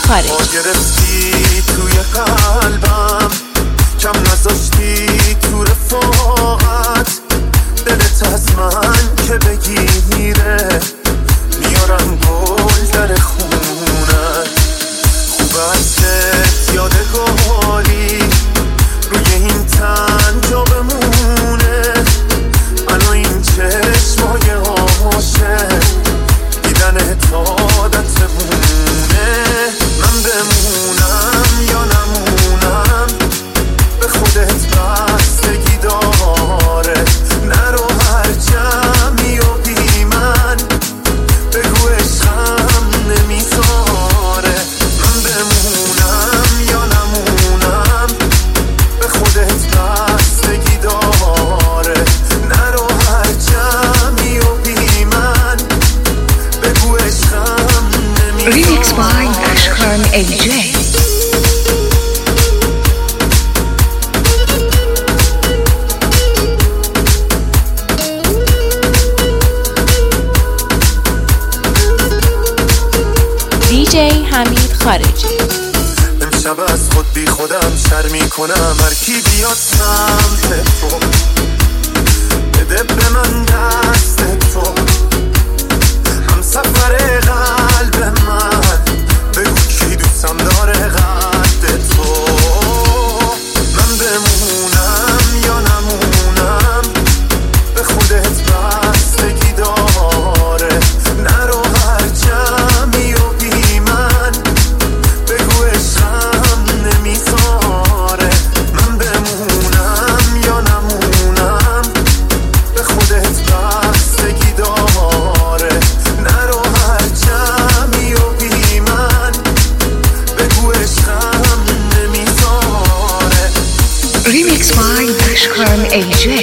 خارجی. گرفتی توی قلبم، کم نذاشتی تو رفاقت، دلت از من که بگیره میارم گل در خونت. خوب ازت یادگاری روی این تن جا بمونه، منو این چشمای عاشق دیدن عادت بمونه. من بمونم یا نمونم به خودت بستگی داره، نرو هر جمعی و بی من بگو عشقم نمیذاره. من بمونم یا نمونم به خودت بستگی داره، نرو هر جمعی و بی من بگو عشقم نمیذاره. ریمیکس بای اشکان ایجی. دیجی حمید خارجی. امشب از خود بی خودم شرمی کنم، هر کی بیاد سمت تو بده به من دست تو، هم سفر قلب من بگو کی دوستم داره قد تو. من بمونم یا نمونم به خودت بستگی داره، نرو هر جمعی و بی من بگو عشقم نمیذاره. من بمونم یا نمونم به خودت بستگی داره، نرو هر جمعی و بی من بگو عشقم نمیذاره. ریمیکس بای اشکان ایجی.